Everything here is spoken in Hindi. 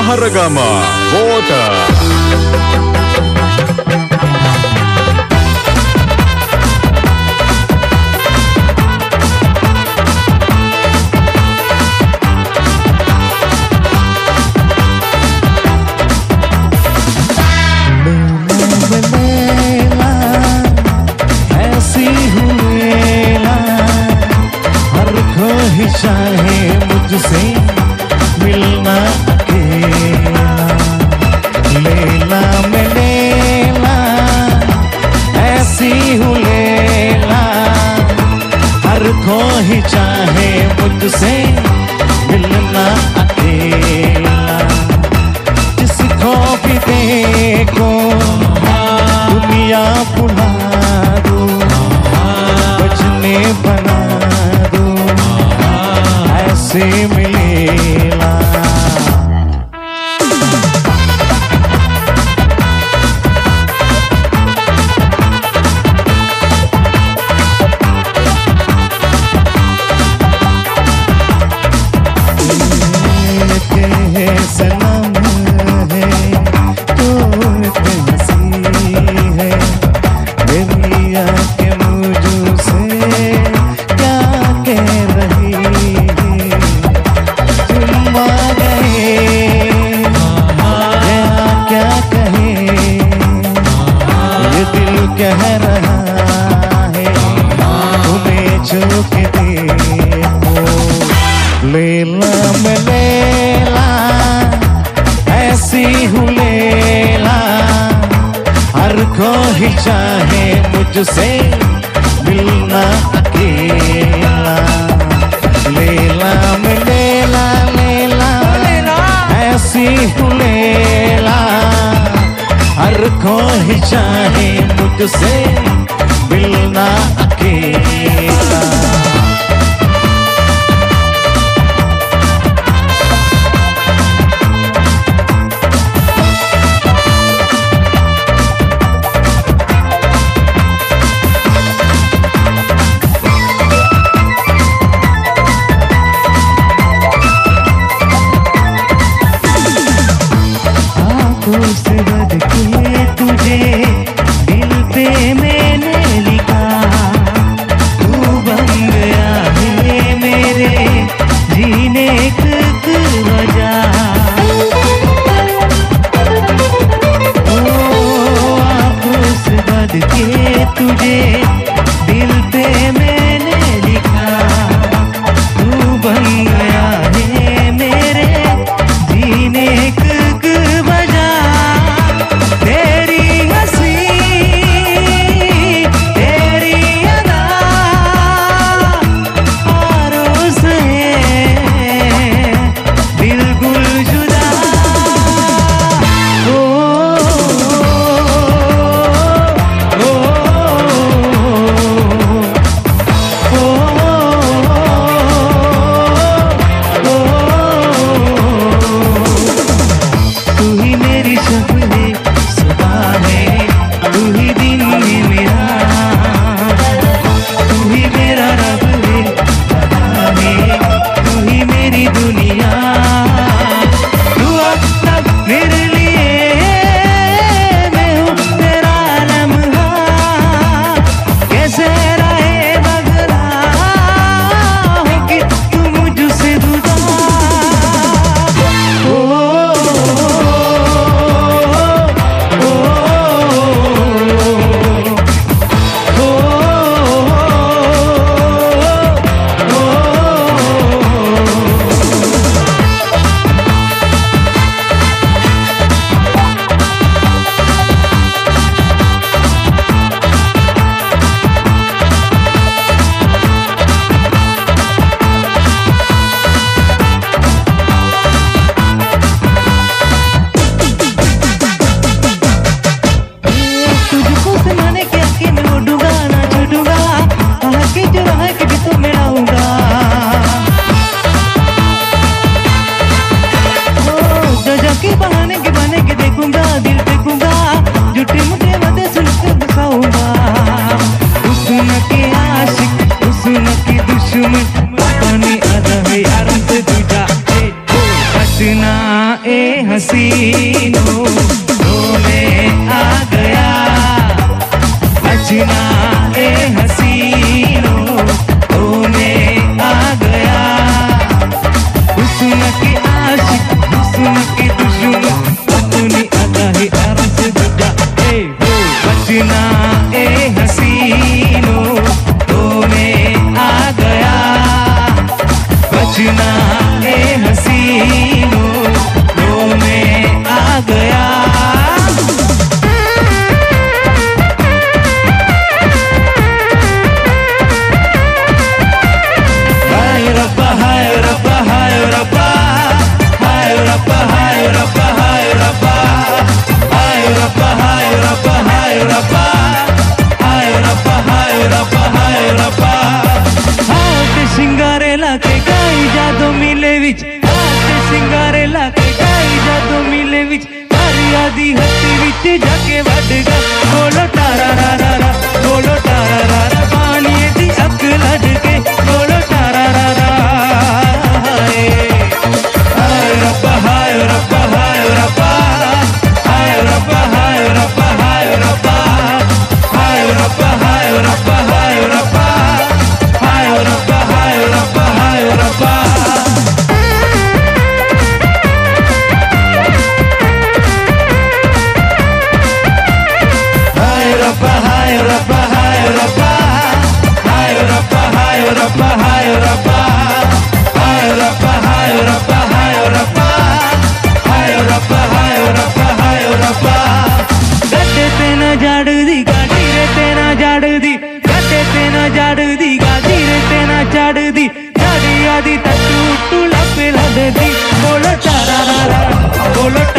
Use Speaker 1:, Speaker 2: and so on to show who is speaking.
Speaker 1: Maharagama Water.
Speaker 2: चाहे मुझसे मिलना अकेला, लेला में लेला, ऐसी हूँ लेला। हर कोई चाहे मुझसे मिलना अकेला, जिसको भी देखो दुनिया बुला दो, बचने बना से मिलेला। सनम है तो हंसी है मेरी आँखें मुझसे क्या कह रही कह रहा है तुम्हें छू के देखो, लेला में लेला, ऐसी हूँ लेला। हर कोई चाहे मुझसे मिलना अकेला, लेला में लेला, लेला, ऐसी हूँ लेला। हर कोई चाहे मुझसे मिलना अकेला। आँखों से बढ़ के तुझे दिल पे मैंने लिखा, तू बन गया है मेरे जीने की वजह। ओ आँखों से बढ़ के तुझे दिल पे मैंने लिखा, तू बन गया है मेरे जीने की बचना ए हसीनों तो मैं आ गया। हुस्न के आशिक हुस्न के दुश्मन अपनी अदा ही अर्ज दिया। बचना ए हसीनों तो मैं आ गया। बचना ए हसीनों तो मैं आ गया। हाय रब्बा हाय रब्बा हाय रब्बा हाय रब्बा हाय रब्बा हाय रब्बा हाय रब्बा हाय रब्बा हाय रब्बा हाय रब्बा हाय रब्बा हाय रब्बा। हाथ सिंगारे लाके गाई जादो मिले विच हाथ सिंगारे लाके गाई जादो मिले विच हरिया दी हत्ती विच जाके वड गा। बोलो तारा रा रा रा बोलो तारा रा रा पानी दी अक लड़ के बोलो तारा रा रा। हाय रब्बा हाय रब्बा हाय रब्बा हाय रब्बा हाय रब्बा हाय रब्बा हाय रब्बा हाय रब्बा हाय रब्बा हाय रब्बा हाय रब्बा हाय रब्बा। हाय रब्बा हाय रब्बा हाय रब्बा हाय रब्बा हाय रब्बा हाय रब्बा हाय रब्बा हाय रब्बा हाय रब्बा हाय रब्बा हाय रब्बा हाय रब्बा। गड्डे ते ना झाड़ दी गाड़ी रे ते ना झाड़ दी गड्डे ते ना झाड़ दी गाड़ी रे ते ना झाड़ दी झाड़ी आदि तट्टू टू लपे लड़ दी। बोलो तारा रा रा बोलो